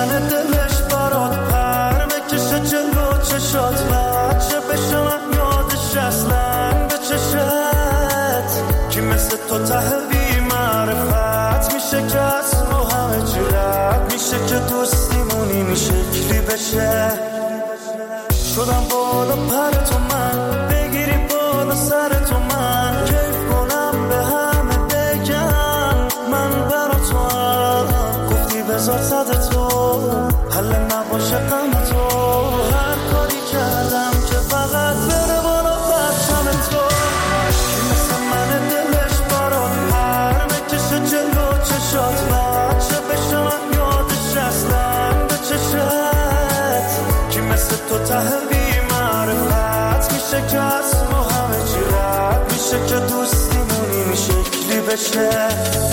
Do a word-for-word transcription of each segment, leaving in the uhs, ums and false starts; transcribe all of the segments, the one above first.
من دلش برات پر بکشه جلو چشات بچه بشم یادش اصلا به چشت کی مثل تو ته بی معرفت میشه که از رو همه چی رد میشه که دوستیمونی میشه کلی بشه شدم بالا پر تو من بگیری بالا سر تو من کیف کنم به همه بگم من برا تو هم گفتی بذار صد تو حل نباشه غم تو هر کاری کردم که فقط بره بالا بچم تو کی مثل من دلش برات پر بکشه جلو چشات بچه بشم یادش اصلا به چشت کی مثل تو ته بی معرفت میشه که از ما همه چی رد میشه که دوستیمونی میشه کلی بشه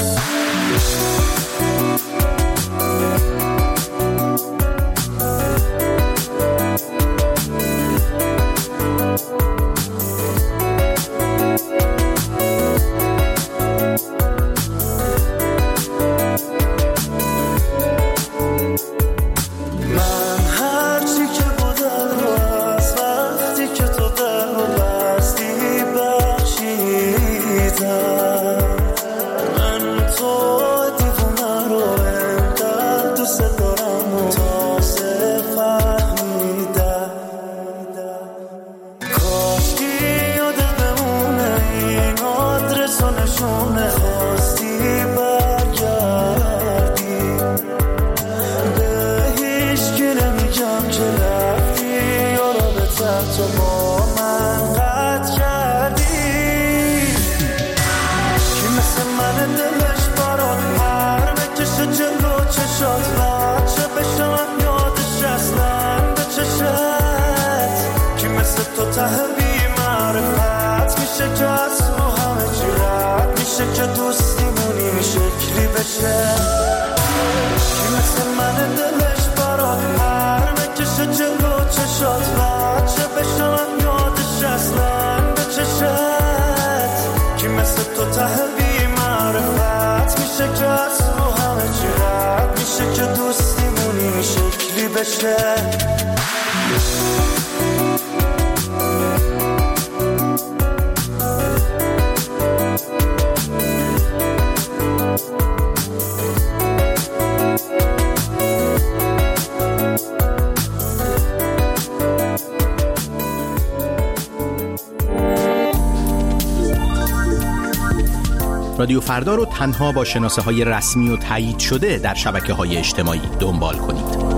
رادیو فردا رو تنها با شناسه های رسمی و تایید شده در شبکه های اجتماعی دنبال کنید.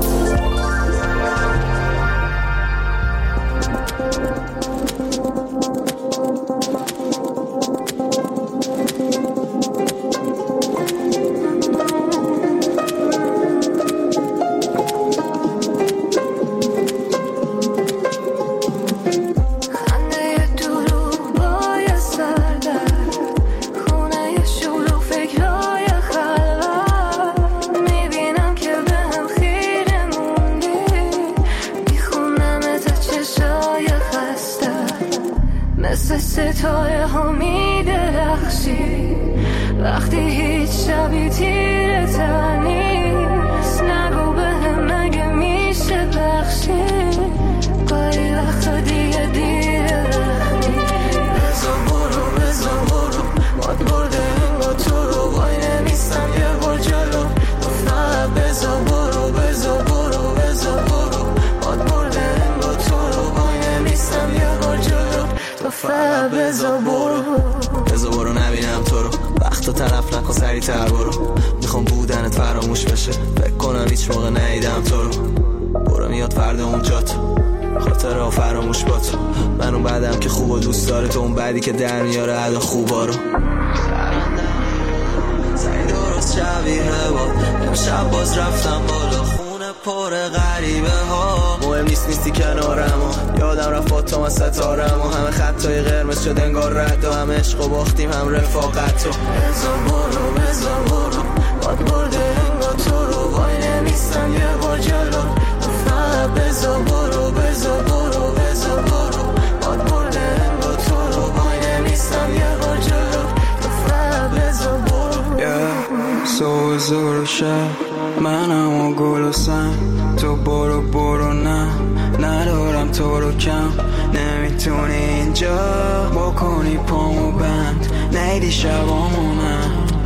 ستاره ها می درخشی وقتی هیچ شبی تیره تر نیست نگو به هم نگه میشه بخشی گاهی وقتا دیگه دیره رخمی بزا برو بزا برو ماد برده انگا تو رو وای نمیستم یه بار جلو گفتم بزا برو بزا برو بزا برو ماد برده انگا تو رو وای نمیستم یه بار جلو تو فقط بزا برو بزا برو نبینم تو رو وقت طرف نکن سریع تر برو میخوام بودنت فراموش بشه فکر کنم هیچ موقع ندیدم تو رو برو میاد فردا اونجا تو خاطر ها فراموش با تو من اون بعدم که خوب و دوست داره تو اون بعدی که در میاره عدا خوبا رو سعی درست شبیه با امشب باز رفتم بالا خونه پر غریبه ها مهم نیست نیستی کنارم و یادم رفت با تو من ستارم و همه خطای قرمز شد انگار رد و همه عشق و باختیم هم رفاقت و بزا برو بزا برو باد برده انگار تو رو وای نمیستم یه بار جلو فقط بزا برو بزا برو بزا برو باد برده انگار تو رو وای نمیستم یه بار جلو فقط بزا برو yeah. So is it a shame منم و گل و سنگ، تو برو برو نه ندارم تو رو کم. نمیتونی اینجا بکنی پامو بند، نیدی شبامو نه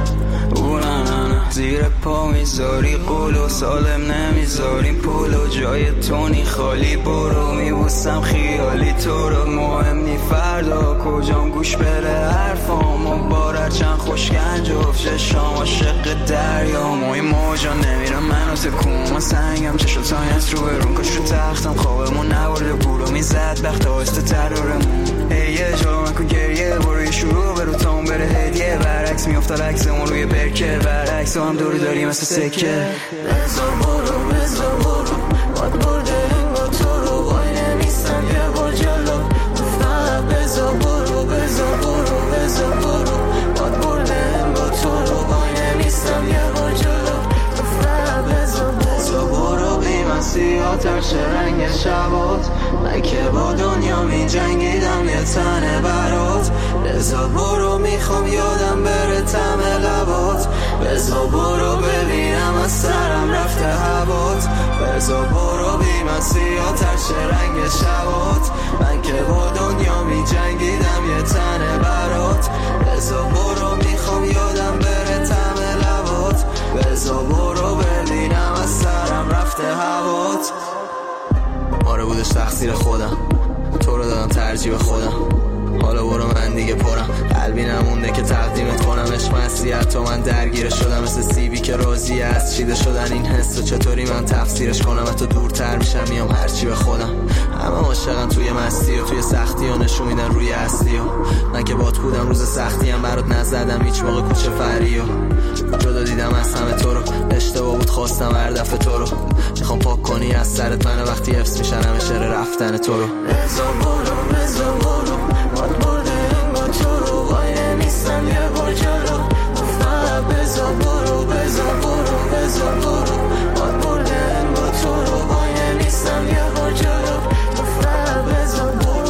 زیر پا میذاری قول و سالم نمیذاریم پول و جای تونی خالی. برو میبوسم خیالی تو رو، مهم نی فردا کجام گوش بره حرفام و بارر چند خوشگن جفت شام عاشق دریام و این موجا نمیرم منو تکون سنگم چشو تایت رو برون کش رو تختم خوابمون نبارده گولو میزد بخت آسته ترارمون. ای یه جلو من کن گریه برو یه شروع برو تاون بره هدیه برعکس میافتاد عکسمون روی برکه برعکس و هم دوری داری مثل سکه. بزا برو بزا برو باد برده انگا تو رو وای نمیستم یه بار جلو تو فقط بزا برو بزا برو بزا برو باد برده انگا تو رو وای نمیستم یه بار جلو تو فقط بزا بزا برو بی من سیاه ترش رنگ شبات من که با دنیا می جنگیدم یه تنه برات. بزا برو میخوام یادم بره تم لبات، بزا برو ببینم از سرم رفته هوات. بزا برو بی من سیاه ترش رنگ شبات من که با دنیا می جنگیدم یه تنه برات. بزا برو میخوام یادم بره تم لبات، بزا برو ببینم از سرم رفته هوات. آره بودش تقصیر خودم، تو رو دادم ترجیح خودم، حالا برو من دیگه پرم قلبی نمونده که تقدیمت کنم. عشق مسیحت تو من درگیر شدم مثل سیبی که راضی از چیده شدن این حس و چطوری من تفسیرش کنم. حتی دورتر میشم میام هرچی به خودم. همه عاشقن توی مستی و توی سختی و نشون میدن روی هستی و من که بات بودم روز سختی هم برات نزدم هیچ موقع کوچه فری و جدا دیدم از همه تو رو. اشتباه بود خواستم هر دفعه تو رو میخوام پاک کنی از سرت من وقتی حفظ میشن همه شعر رفتن تو رو. بزا برو بزا برو باد برده انگا تو رو وای نمیستم یه بار جلو تو فقط بزا برو بزا برو بزا برو باد برده انگا تو رو وای نمیستم یه بار جلو تو فقط بزا برو.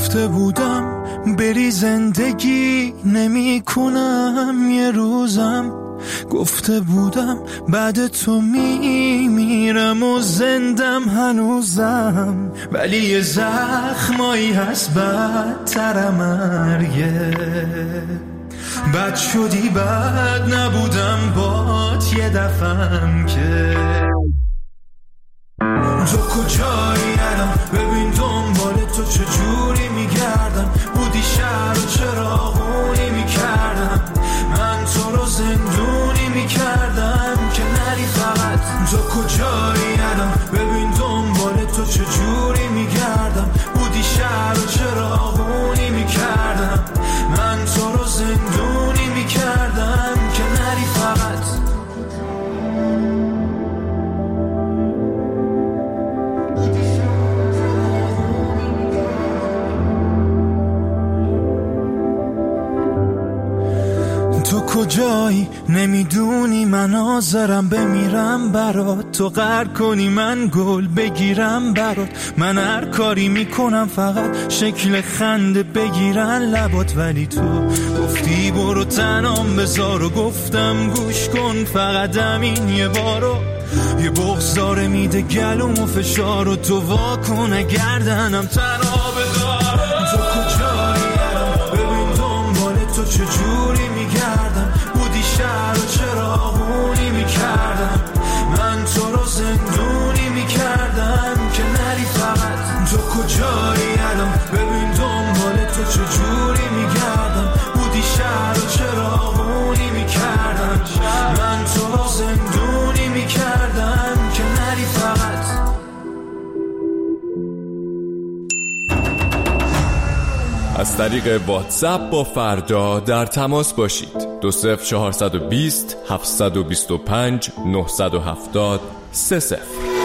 گفته بودم بری زندگی نمی کنم یه روزم، گفته بودم بعد تو می میرم و زندم هنوزم، ولی یه زخمایی هست بدتر مرگه. بد شدی بد نبودم بات یه دفعم که تو کجایی الان، ببین دنبال تو چجوری میگردم، بودی شهر و چراغونی میکردم، من تو رو زندونی میکردم که نری فقط. تو کجایی الان، ببین دنبال تو چجوری میگردم، بودی شهر و چراغونی میکردم، من تو رو زندونی میکردم که نری فقط. تو کجایی نمیدونی من حاضرم بمیرم برات، تو غر کنی من گل بگیرم برات، من هر کاری میکنم فقط شکل خنده بگیرن لبات، ولی تو گفتی برو تنام بذار و گفتم گوش کن فقط همین یه بارو، یه بغضاره میده گلوم و فشار و تو واکن گردنم تنها بذار. تو کجایی الان، ببین دنبال تو چجوری میگردم، بودی شهر و چراغونی میکردم، من تو رو زندونی میکردم که نری فقط. تو کجایی الان، ببین دنبال تو چجوری میگردم، بودی شهر و چراغونی میکردم، من تو رو زندونی میکردم که نری فقط. از طریق واتساپ با فردا در تماس باشید. دو صفر چهارصد و بیست هفتصد و بیست و پنج نهصد و هفتاد سه صفر.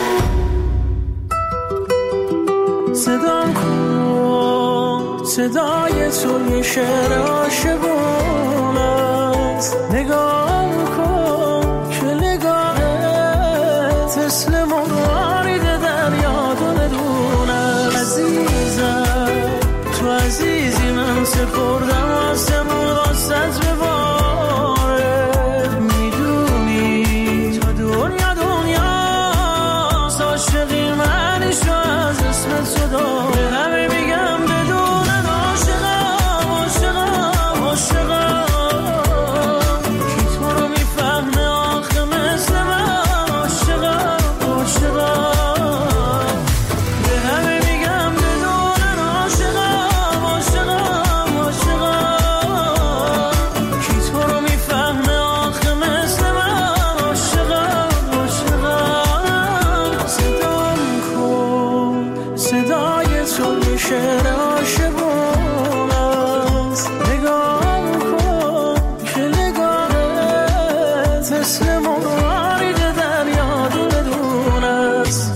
صدام کن صدای تو یه شعر عاشقون است، نگاه کن که نگاهت مثل موارد دریا دونه عزیزم، تو عزیزی من سپردم آسمون واسط بباره، میدونی تا دنیا دنیا عاشقی منشو از اسم صدا، به همه میگم بدونن عاشقم عاشقم عاشقم، کی تو رو میفهمه آخه مثل من عاشقم عاشقم، به همه میگم بدونن عاشقم عاشقم عاشقم، کی تو رو میفهمه آخه مثل من عاشقم عاشقم. صدام کن صدای تو یه شعر عاشقون است، نگاه کن که نگاهت مثل موارد دریا دونه دونه است.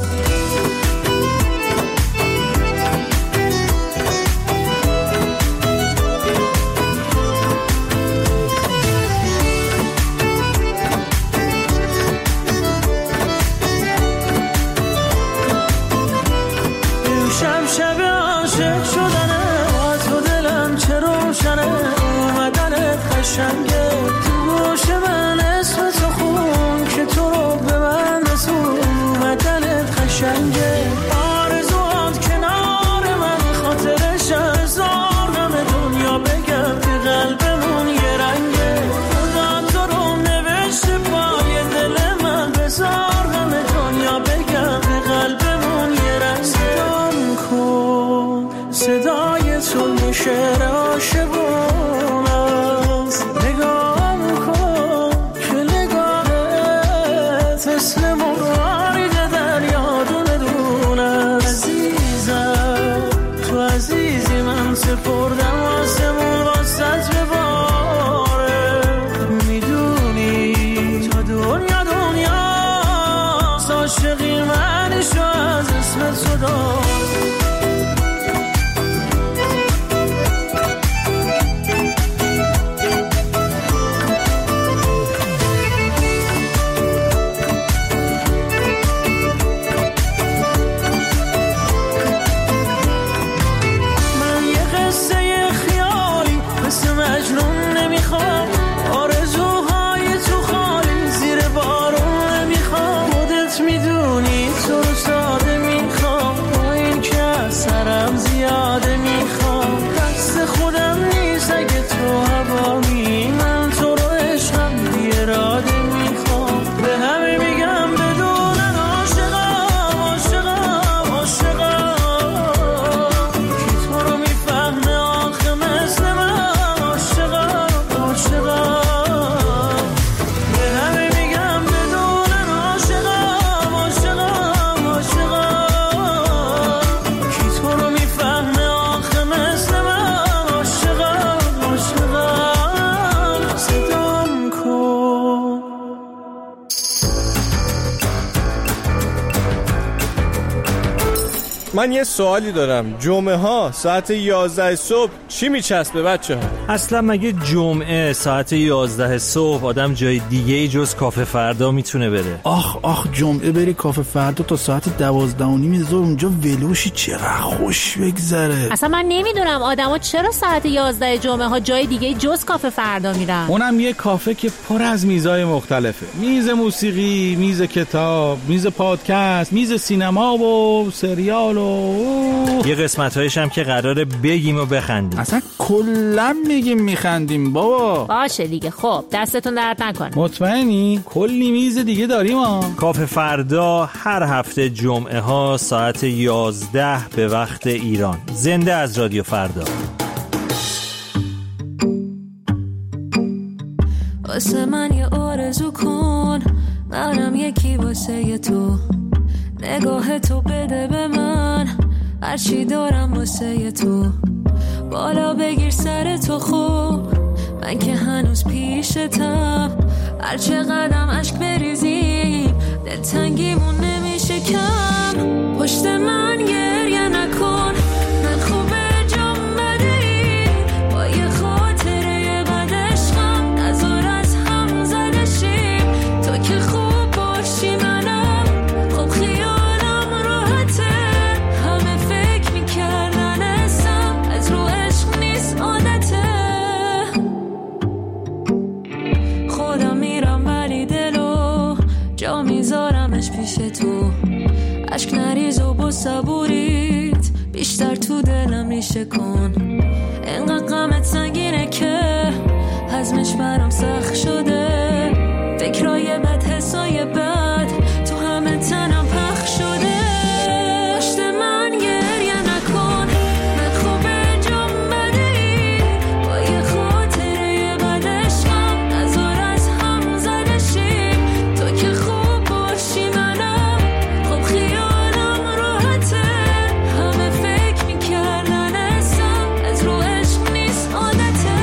دوشم شب عاشق شدنه، تو دلم چه روشنه، اومدنت قشنگه، تو گوش من اسم تو خون که تو رو به من رسون، اومدنت قشنگه، آرزوات کنار من خاطرش هزار غم دنیا بگم که قلبمون یه رنگه، خدا تو رو نوشته پای دل من بذار غم دنیا بگم که قلبمون یه رنگه. صدام کن صدای تو یه شعر عاشقون است، نگاه کن که نگاهت مثل موارد دریا دونه دونه است. عزیزم تو عزیزی من سپردم آسمون واسط بباره، میدونی تا دنیا دنیا عاشقی منشو از اسم صدا. من یه من یه سوالی دارم. جمعه ها ساعت یازده صبح چی میچسبه بچه ها؟ اصلا مگه جمعه ساعت یازده صبح آدم جای دیگه جز کافه فردا میتونه بره؟ آخ آخ جمعه بری کافه فردا تا ساعت دوازده و نیم ظهر اونجا ولوشی چقدر خوش بگذره. اصلا من نمیدونم آدما چرا ساعت یازده جمعه ها جای دیگه جز کافه فردا میرن. اونم یه کافه که پر از میزای مختلفه. میز موسیقی، میز کتاب، میز پادکست، میز سینما و سریال و یه قسمت‌هایش هم که قراره بگیم و بخندیم. اصلا کلا میگیم میخندیم بابا. باشه دیگه. خب دستتون درد نکنه. مطمئنی؟ کلی میز دیگه داریم ها. کافه فردا هر هفته جمعه ها ساعت یازده به وقت ایران. زنده از رادیو فردا. واسه من یه آرزو کن، منم یکی واسه تو، نگاه تو بده به من هرچی دارم واسه تو، بالا بگیر سر تو خوب، من که هنوز پیشتم، هرچه قدم عشق بریزیم دلتنگیمون نمیشه کم، پشت من گریه نکن، من خوبه جام بدهی، با یه خاطره بد عشقم نزار از هم زده شیم، تو که خوب باشی منم خوب خیالم راحته، همه فکر میکردن اسم از رو عشق نیست عادته، خودم میرم ولی دلو جا میذارمش پیش تو، عشق نریز و با صبوریت بیشتر تو دلم ریشه کن، اینقدر غمت سنگینه که هضمش برام سخت شده، فکرای بد حسای بد تو همه تنم پخش شده، پشت من گریه نکن، من خوبه جام بدهی، با یه خاطره بد عشقم نزار از هم زده شیم، تو که خوب باشی منم خوب خیالم راحته، همه فکر میکردن اسم از رو عشق نیست عادته.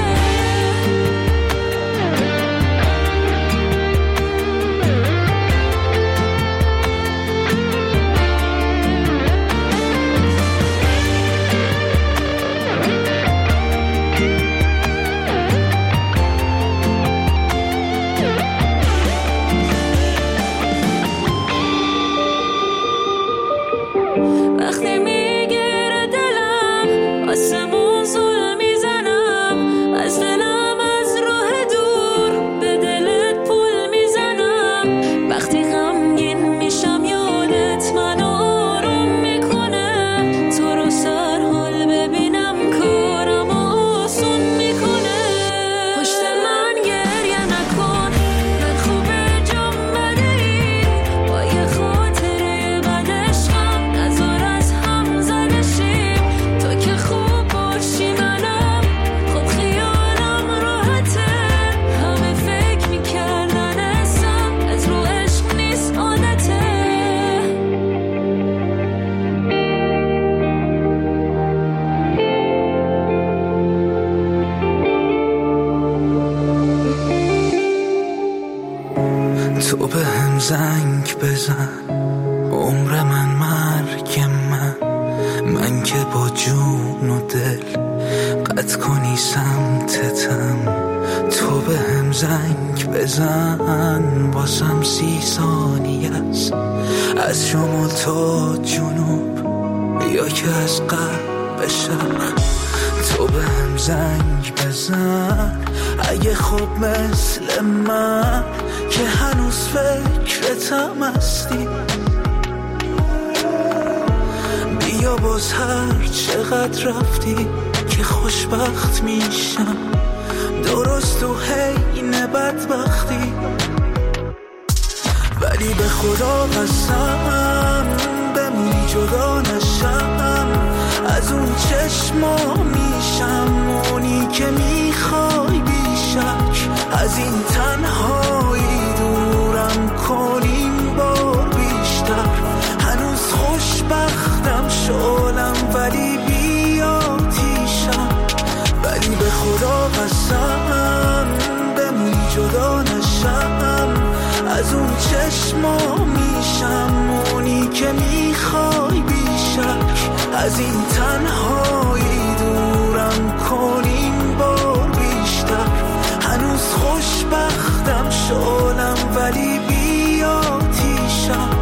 وقتی میگیره دلم آسمون زل میزنم، از دلم از راه دور به دلت پل میزنم، وقتی غمگین میشم یادت منو آروم میکنه، تو رو سر حال ببینم کارم آسون میکنه، پشت من گریه نکن، من خوبه جام بدهی، با یه خاطره بد عشقم نزار از هم زده شیم، تو که خوب باشی منم خوب خیالم راحته، همه فکر میکردن اسم از رو عشق نیست عادته. تو به هم زنگ بزن، عمر من مرگ من، من که با جون و دل قد کنی سمتتم، تو به هم زنگ بزن بازم سی ثانیه است، از شمال تا جنوب یا که از غرب به شرق، تو به هم زنگ بزن اگه خوب مثل من که هنوز فکرتم هستی، بیا باز هر چقدر رفتی که خوشبخت میشم، درست تو حین بدبختی، ولی به خدا قسم بمونی جدا نشم، از اون چشما میشم اونی که میخوای بیشک، از این تنهایی دورم کنیم بار بیشتر، هنوز خوشبختم شالم ولی بیا تیشم، ولی به خدا قسم بمونی جدا نشم، از اون چشما میشم اونی که میخوای بیشک، از این تنهایی دورم کنین بار بیشتر. هنوز خوشبختم شلم ولی بی آتیشم.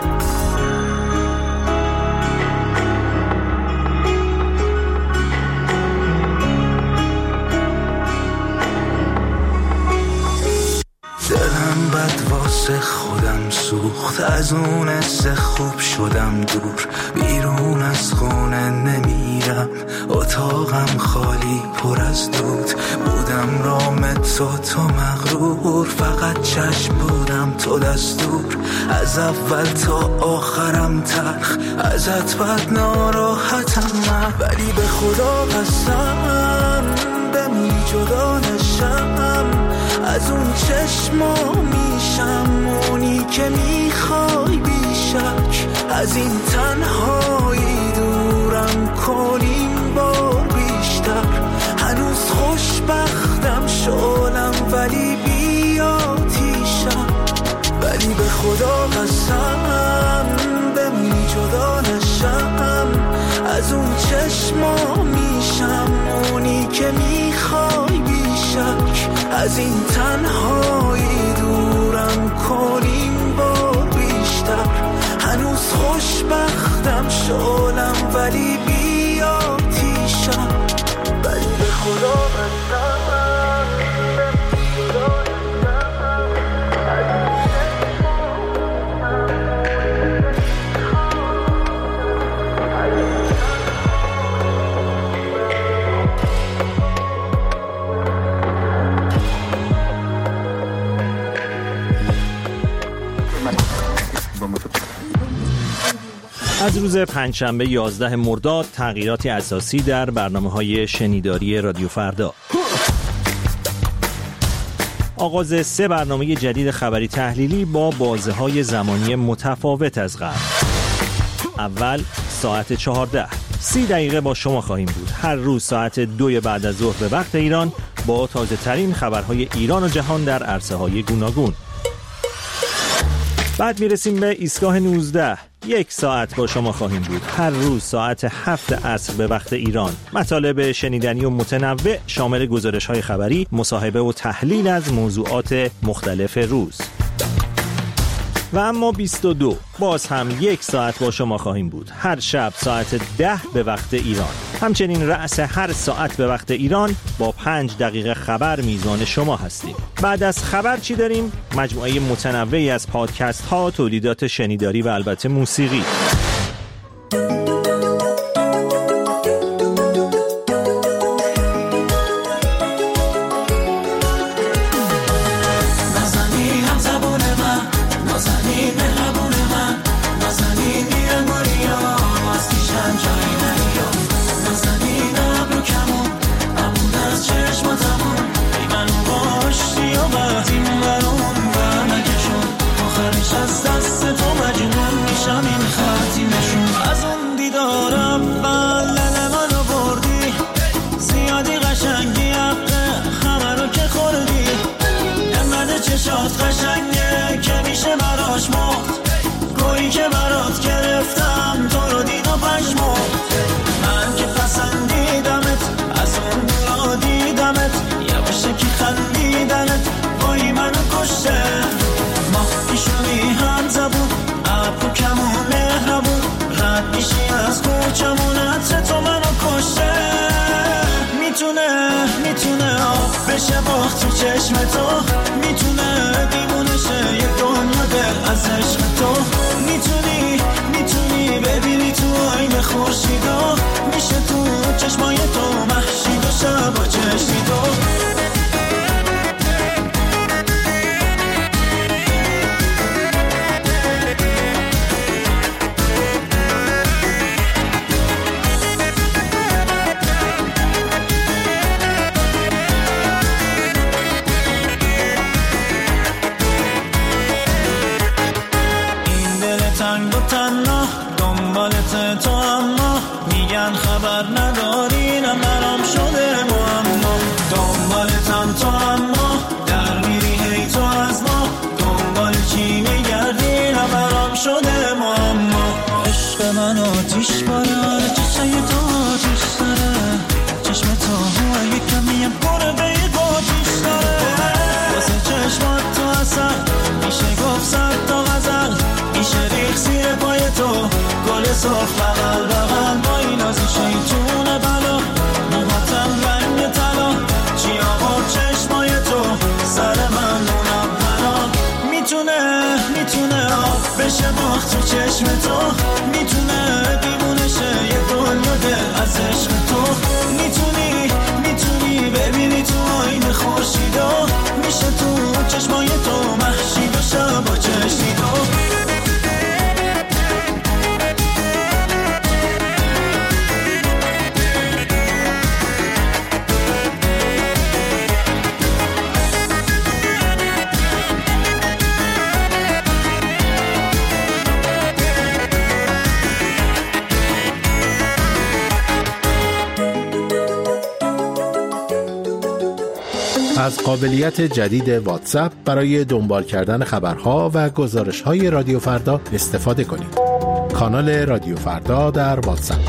دلم بد واسه خودم سوخت، از اون حس خوب شدم دور. بیرون از خونه نمیرم، اتاقم خالی پر از دود. بودم رام تو تو مغرور، فقط چشم بودم تو دستور. از اول تا آخرم تلخ، ازت بد ناراحتم من. ولی به خدا قسم بمونی جدا نشم، از اون چشما میشم اونی که میخوای بیشک. از این تنهایی دورم کنین بار بیشتر. هنوز خوشبختم شلم ولی بی آتیشم. ولی به خدا قسم بمونی جدا نشم، از اون چشما میشم اونی که میخوای بیشک. از این تنهایی دورم کنین بار بیشتر. هنوز خوشبختم شلم ولی بی آتیشم. ولی به خدا قسم از روز پنجشنبه یازده مرداد تغییراتی اساسی در برنامه‌های شنیداری رادیو فردا. آغاز سه برنامه جدید خبری تحلیلی با بازه‌های زمانی متفاوت از قبل. اول ساعت چهارده، سی دقیقه با شما خواهیم بود. هر روز ساعت دو بعد از ظهر به وقت ایران با تازه ترین خبرهای ایران و جهان در عرصه‌های گوناگون. بعد میرسیم به ایستگاه نوزده، یک ساعت با شما خواهیم بود. هر روز ساعت هفت عصر به وقت ایران. مطالب شنیدنی و متنوع شامل گزارش‌های خبری، مصاحبه و تحلیل از موضوعات مختلف روز. و اما بیست و دو، باز هم یک ساعت با شما خواهیم بود. هر شب ساعت ده به وقت ایران. همچنین رأس هر ساعت به وقت ایران با پنج دقیقه خبر میزان شما هستیم. بعد از خبر چی داریم؟ مجموعه متنوعی از پادکست ها، تولیدات شنیداری و البته موسیقی. چشات قشنگه که میشه براش مخت، گویی که برات گرفتم تو رو دید و پشمخت. من که پسندیدمت از اون دورا دیدمت، یواشه که خندیدنت وای منو کشته. ما پیشونی هم زبون ابرو کمون مهربون، رد میشی از کوچمون عطر تو منو کشته. میتونه میتونه آب بشه باخت تو چشم تو، میتونه دیوونه شه یه دنیا دل از عشق تو. میتونی میتونی ببینی تو آینه خورشیدو، میشه تو چشمای تو محشید و شب و چشمی تو. دنبالت تو اما میگن خبر نداری، نمرام شده معما. دنبالتم تو اما در میری هی تو از ما، دنبال چی میگردی نمرام شده معما. عشق من آتیش باران زیر پای تو گل سرخ بغل بغل با این آزی شیطون بلا موهاتم رنگ طلا چیام و چشمای تو سر من منورم میتونه میتونه آب بشه باخت تو چشم تو میتونه دیوونه شه یه دنیا دل از عشق تو میتونی میتونی ببینی تو آینه خورشیدا میشه تو چشمای تو محشی بشه با چشیدا از قابلیت جدید واتساپ برای دنبال کردن خبرها و گزارش‌های رادیو فردا استفاده کنید. کانال رادیو فردا در واتساپ.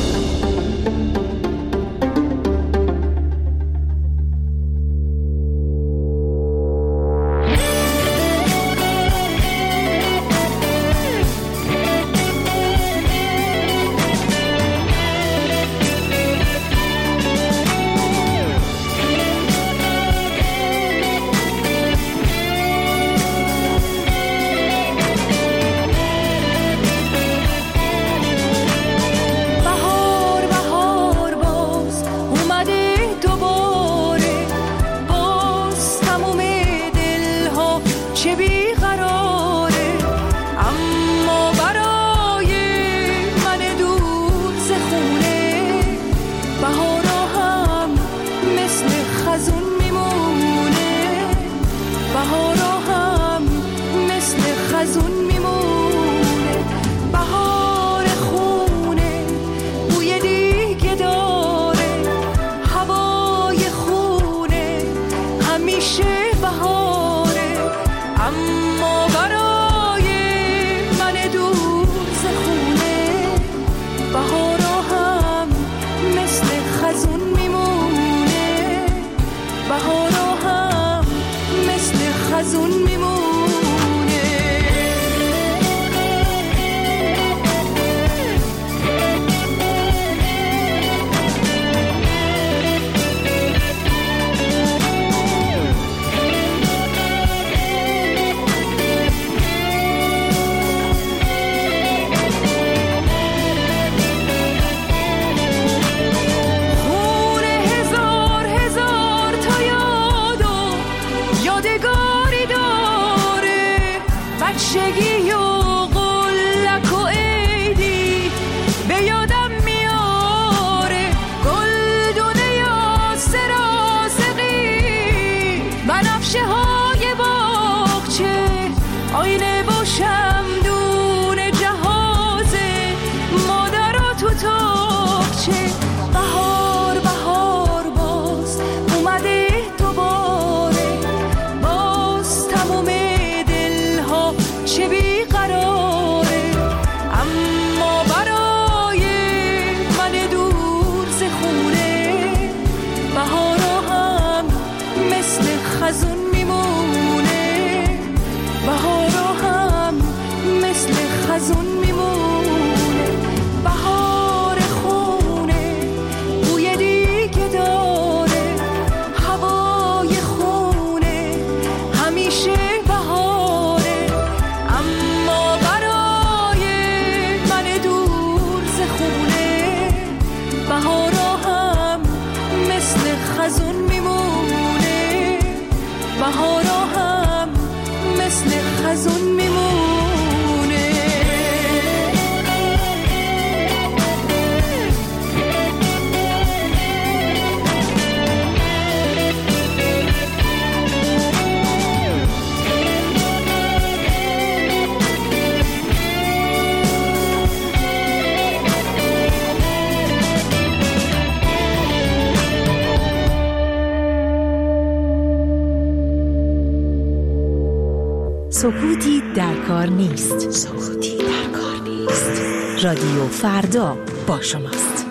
سکوتی در کار نیست. سکوتی در کار نیست. رادیو فردا با شماست.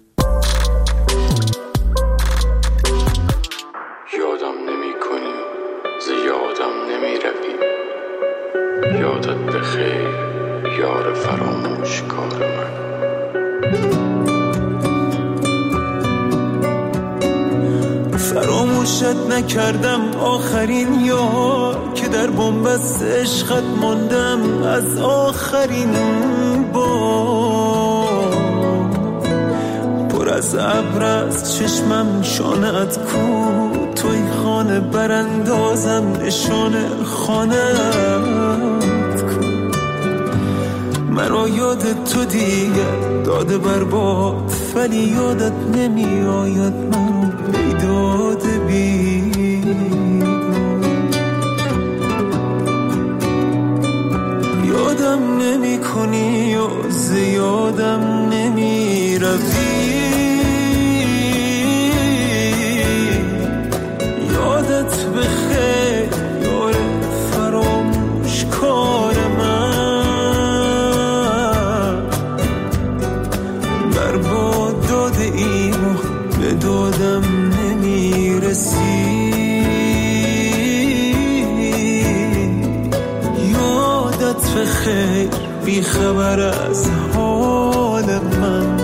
یادم نمی کنی، زیادم نمی روی. یادت بخیر یار فراموش کار من. فراموشت نکردم آخرین یار که در بنبست عشقت ماندم از آخرین بار. پر از ابر از چشمم شانه‌ات کو، توی خانه براندازم نشانه خانه‌ات کو. مرا یادت تو دیگه داده برباد، ولی یادت نمی آید من بیداد بیداد. یادم نمی کنی و زیادم نمی روی، یادت بخیر یار فراموش کار من. برباد داده ایم و به دادم نمیرسی، یادت بخیر بی خبر از حال من.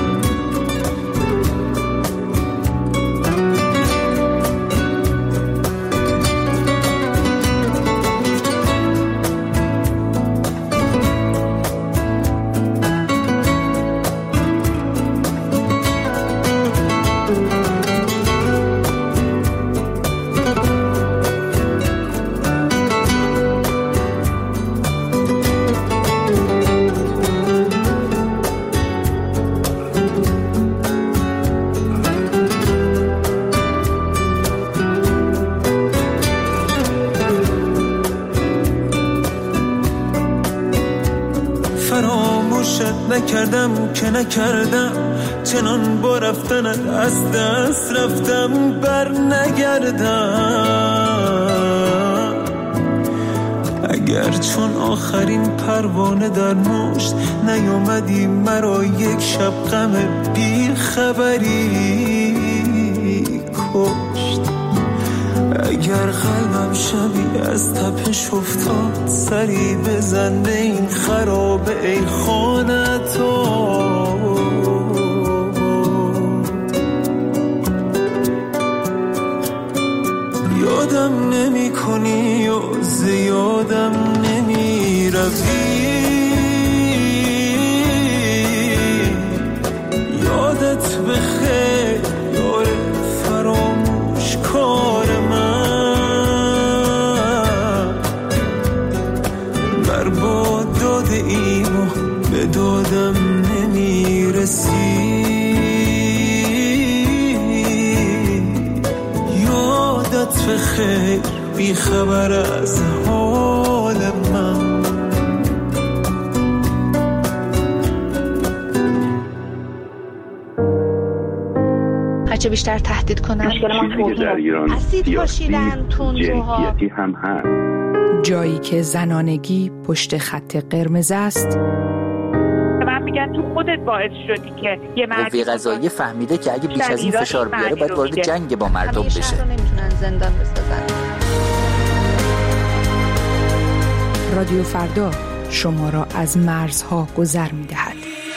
نکردم که نکردم، چنان با رفتنت از دست رفتم بر نگردم. اگر چون آخرین پروانه در مشت نیامدی مرا یک شب غم بی خبری کشت. اگر قلبم شبی از تپش افتاد، سری بزن به این خرابه ای خانه تو. یادم نمی کنی و زیادم نمی روی، یادت بخیر یار فراموش کار من. برباد داده ایم و به دادم نمیرسی، یادت بخیر بی خبر از حال من. هرچه بیشتر تهدید کنن مشکل در ایران اسید پاشیدن تندروها هم هست. جایی که زنانگی پشت خط قرمز است. من میگن تو خودت باعث شدی که یه مردی قوه قضاییه فهمیده که اگه بیش از این فشار بیاره باید وارد جنگ با مردم بشه. همیشه نمیتونن زندان بسازن. رادیو فردا شما را از مرزها گذر میدهد.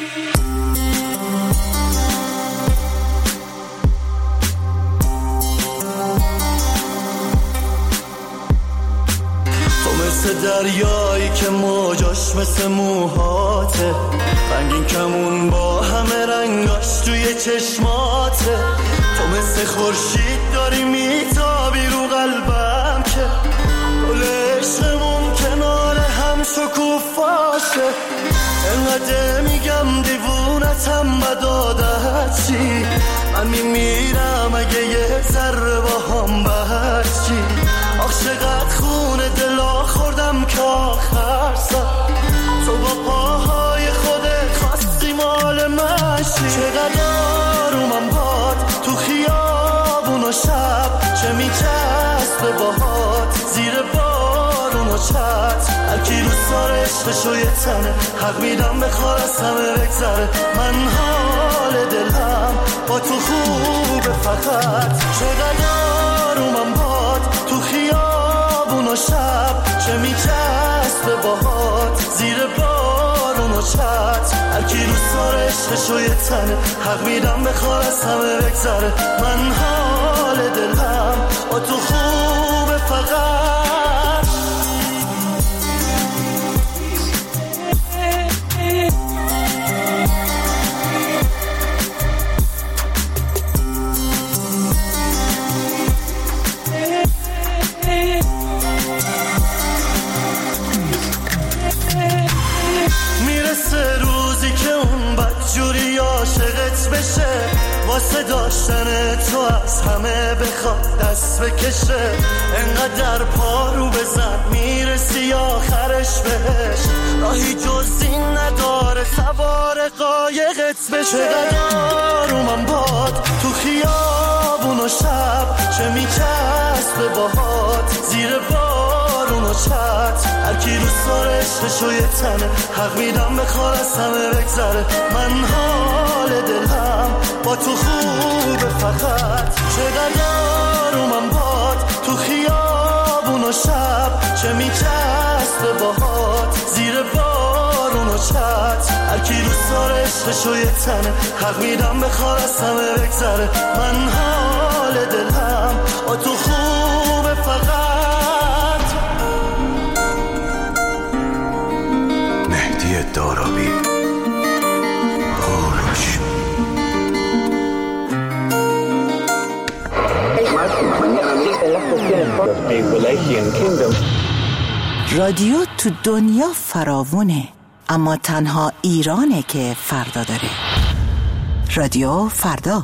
مثل دریایی که موجاش مثل موهاته، رنگین کمون با همه رنگاش توی چشماته. تو مثل خورشید داری میتابی رو قلبم که گل عشقمون کنار هم شکوفاشه. انقدر میگم دیوونتم بد عادت چی، من میمیرم اگه یه ذره با هم برچی. آخ چقدر خونه دلا خوردم که آخر سر تو با پاهای خودت خواستی مال من شی. چقدر آرومم باد تو خیابون و شب، چه میچسبه باهات زیر بارون و چت. هرکی رو سار عشقشو یه تنه، حق میدم بخوار از همه بگذره. من حال دلم با تو خوبه فقط. چقدر آرومم باد تو خیابون و شب، چه میچسبه باهات زیر بارون بارون و چت هر کی روز داره عشقشو یه تنه حق میدم بخواد از همه بگذره من حال دلم با تو خوبه فقط میرسه روزی که اون بدجوری عاشقت بشه واسه داشتن تو از همه بخواد دست بکشه انقدر پارو بزن میرسی آخرش بهش راهی جز این نداره سوار قایقت بشه چقدر من باد تو خیابون و شب چه میچسبه باهات زیر بارون و چت هر کی روز داره عشقشو یه تنه حق میدم بخواد از همه بگذره من حال دلم با تو خوبه فقط چقدر من باد تو خیابون و شب چه میچسبه باهات زیر بارون و چت هر کی روز داره عشقشو یه تنه حق میدم بخواد از همه بگذره من حال دلم با تو خوبه فقط مهدی دارابی هوروش رادیو تو دنیا فراوونه اما تنها ایرانه که فردا داره. رادیو فردا.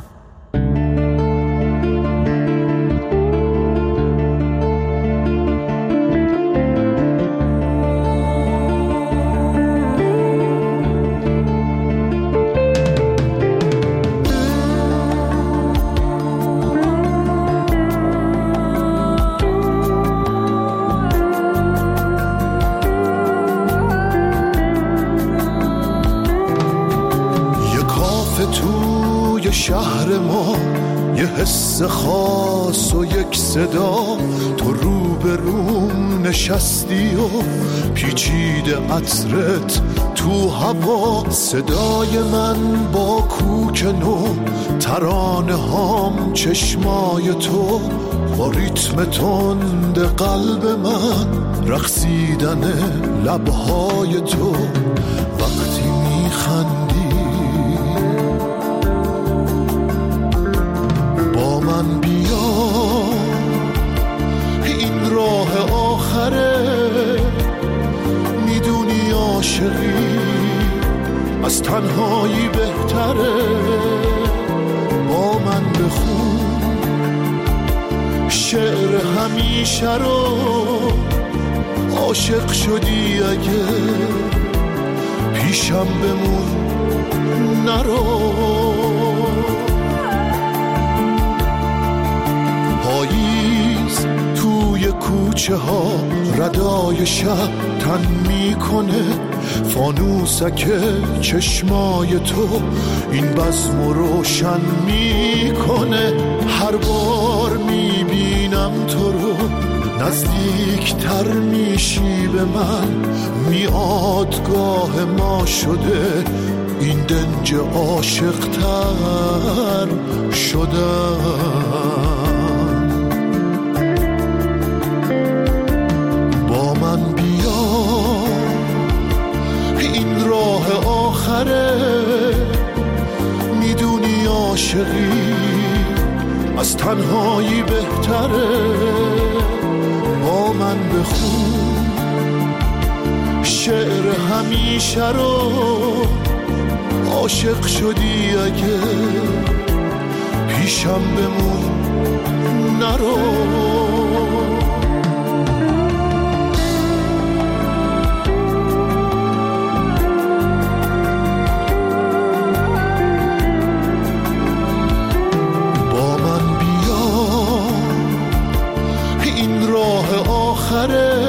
شهر ما یه حس خاص و یک صدا تو رو به روم نشستی و پیچیده عطرت تو هوا صدای من با کوک نو ترانه هام چشمای تو با ریتم تند قلب من رقصیدن لبهای تو وقتی میخندی من بیا این راه آخره میدونی عاشقی از تنهایی بهتره با من بخون شعر همیشه رو عاشق شدی اگه پیشم بمون نرو پاییز توی کوچه ها ردای شب تن میکنه فانوسک چشمای تو این بزم روشن میکنه هر بار میبینم تو رو نزدیکتر میشی به من میادگاه ما شده این دنج عاشق‌تر شدم با من بیا این راه آخره میدونی عاشقی از تنهایی بهتره با من بخون شعر همیشه رو عاشق شدی اگه پیشم بمون نرو با من بیا این راه آخره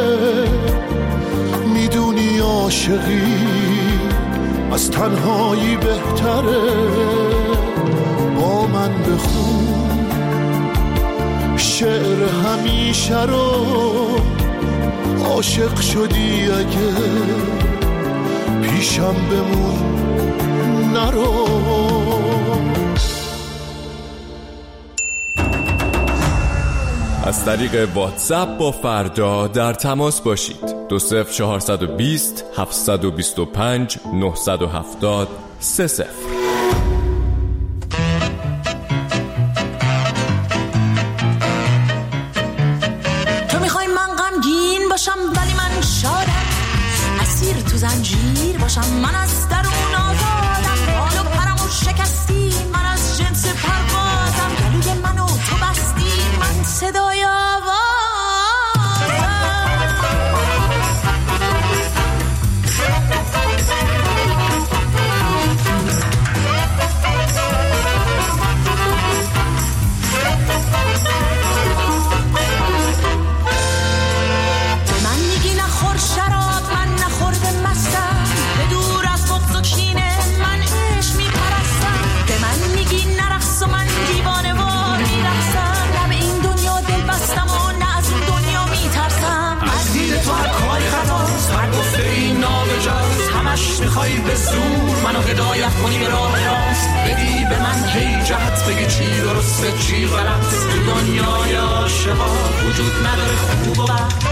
میدونی عاشقی از تنهایی بهتره با من بخون شعر همیشه رو عاشق شدی اگه پیشم بمون نرو. از طریق واتساپ با فردا در تماس باشید. دو صفر چهارصد و بیست هفتصد و بیست و پنج نهصد و هفتاد سه صفر. تو میخوای من غمگین باشم ولی من شادم، اسیر تو زنجیر باشم من از درون آزادم، حال و پرمو شکستی من از جنس پروازم، گلوی منو تو بستی من صدای آوازم. من میگی نخور شراب من نخورده مستم، به دور از خود و کینه من عشق میپرستم، به من میگی نرقص و من دیوانه وار میرقصم، نه به این دنیا دل بستم و نه از اون دنیا میترسم. از دید تو هر کاری خطاست، هر گفته این نابجاست، همش میخوای به زور منو هدایت کنی به راه راست، بدی به من هی جهت بگی چی درسته چی غلط، تو دنیای عاشقا وجود نداره خوب و بد.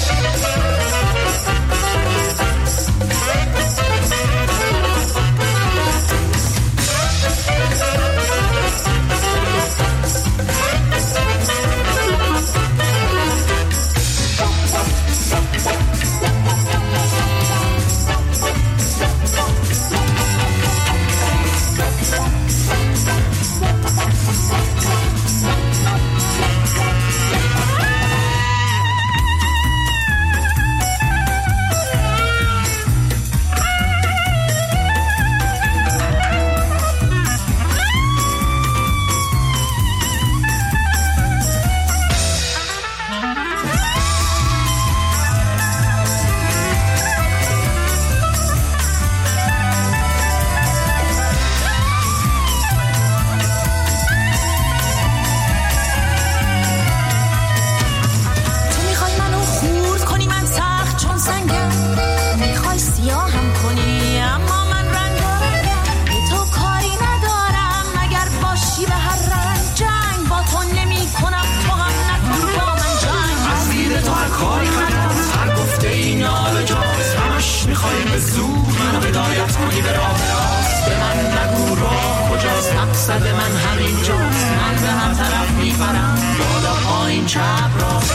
میخوای به زور منو هدایت کنی به راه راست، به من نگو راه کجاست، مقصد من همینجاست، من به هر طرف میپرم بالا پایین چپ راست.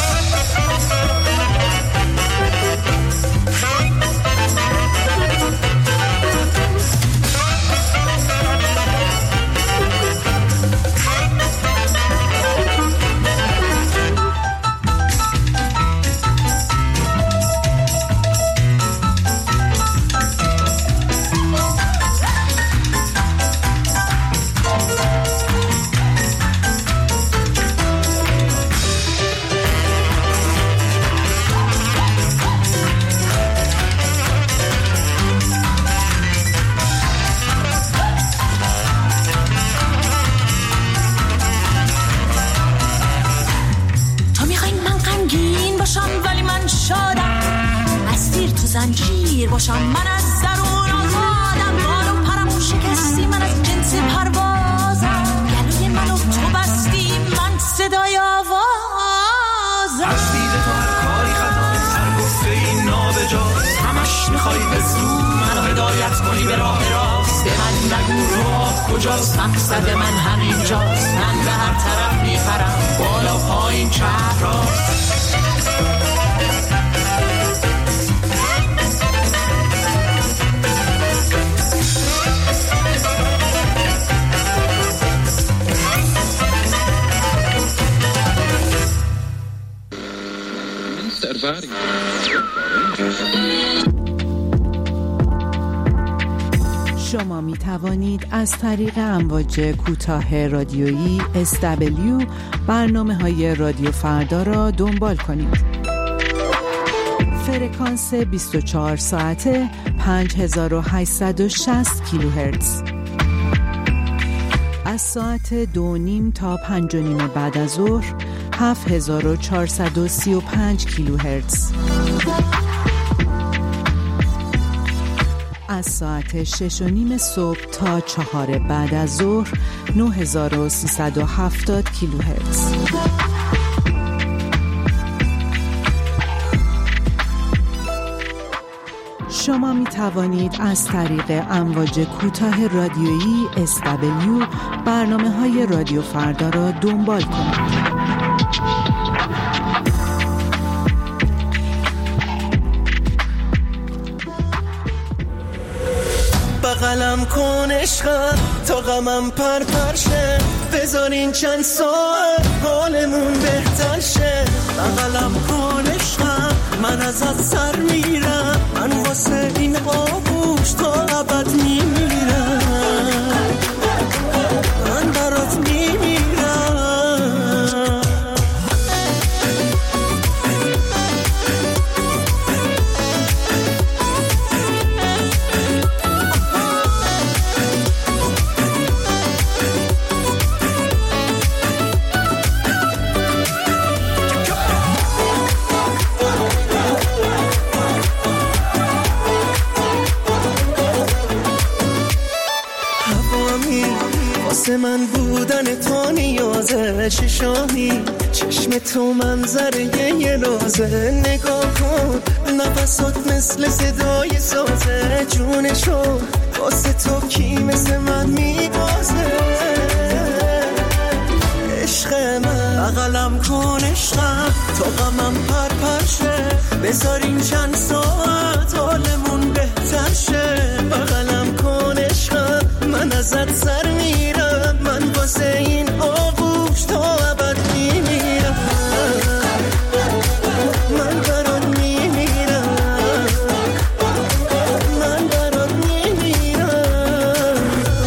ولی من شادم، اسیر تو زنجیر باشم من از درون آزادم، بال و پرمو شکستی من از جنس پروازم، گلوی منو تو بستی من صدای آوازم. از دید تو هر کاری خطاست، هر گفته این نابجاست، همش میخوای به زور منو هدایت کنی به راه راست، به من نگو راه کجاست، مقصد من همینجاست، من به هر طرف میپرم بالا پایین چپ راست. شما می توانید از طریق امواج کوتاه رادیویی اس دبلیو برنامه های رادیو فردا را دنبال کنید. فرکانس بیست و چهار ساعته پنج هزار و هشتصد و شصت کیلوهرتز. از ساعت دو نیم تا پنج و نیم بعد از ظهر هفت هزار و چهارصد و سی و پنج کیلوهرتز. از ساعت شش و نیم صبح تا چهار بعد از ظهر نه هزار و سیصد و هفتاد کیلوهرتز. شما می توانید از طریق امواج کوتاه رادیویی اس دبلیو برنامه های رادیو فردا را دنبال کنید. بغلم کن عشقم تا غمم پر پرشه، بذارین چند ساعت حالمون بهتر شه. بغلم کن عشقم من ازت سر میرم، من واسه این آغوش تا ابد میمیرم، من برات میمیرم. من بودن تو نیازه، ششامی چشم تو منظره یه رازه. نگاه کن نفسات مثل صدای سازه، جونشو واسه تو کی مثل من میبازه. عشق من بغلم کن عشقم تا غمم پر پرشه، بذارین چند ساعت حالمون بهتر شه. بغلم کن عشقم من ازت سر میرم، من واسه این آغوش تا ابد میمیرم، من برات میمیرم، من برات میمیرم.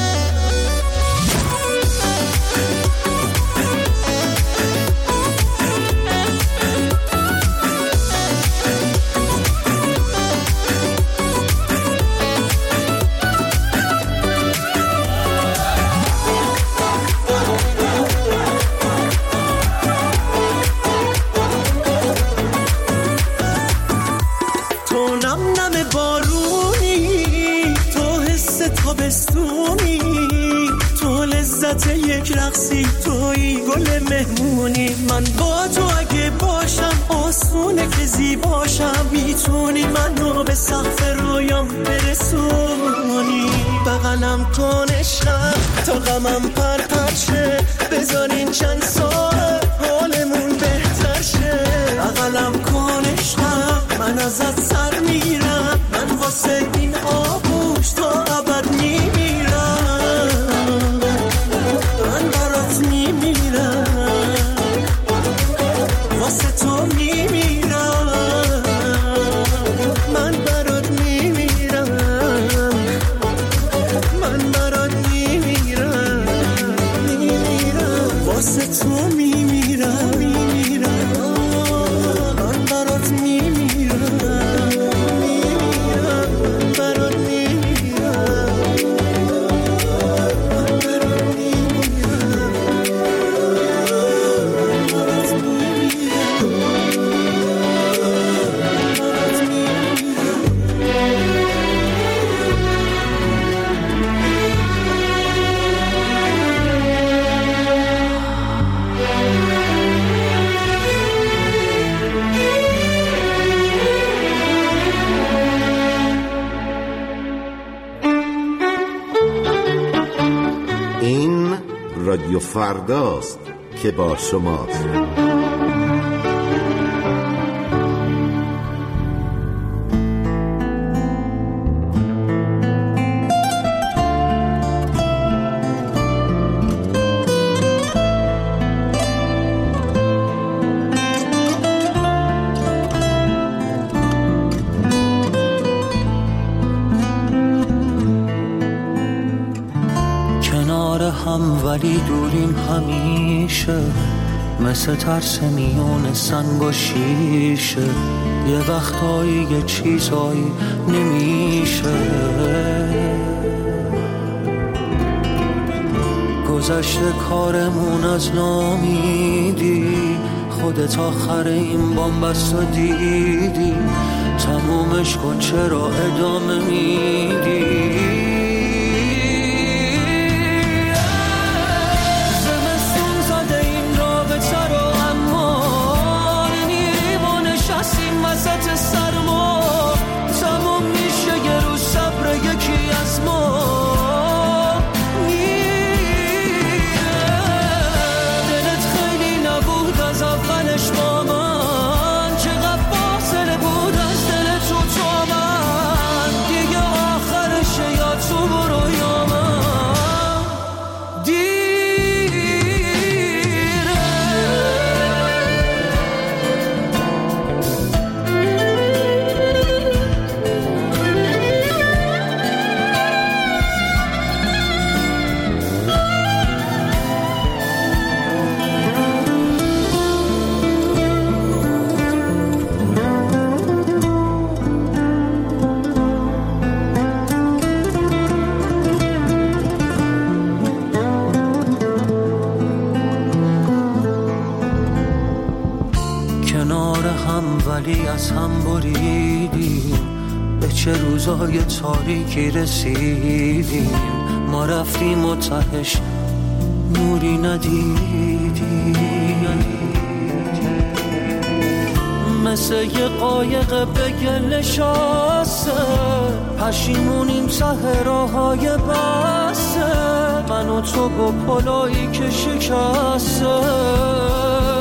یک رقصی توی گل مهمونی، من با تو اگه باشم آسونه که زیباشم، میتونی منو به سقف رویام برسونی. بغلم کن عشقم تا غمم پر پرشه، بذارین چند ساعت حالمون بهتر شه. بغلم کن عشقم من ازت سر میرم، من واسه این آغوش تا ابد میمیرم، من برات میمیرم، واسه تو میمیرم، من برات میمیرم، من برات میمیرم، میمیرم، واسه تو میمیرم، میمیرم، من برات میمیرم، میمیرم، برات میمیرم. این رادیو فرداست که با شماست. هم ولی دوریم همیشه، مثل ترس میون سنگ و شیشه. یه وقتایی یه چیزایی نمیشه، گذشته کارمون از نامیدی، خودت آخر این بامبست و دیدی، تمومش کن چرا ادامه میدی. از هم بریدیم، به چه روزای تاریکی رسیدیم. ما رفتیم و تهش نوری ندیدیم، مثل یه قایق به گل نشسته، پشیمونیم ته راههای بسته، من و تو با پلایی که شکسته.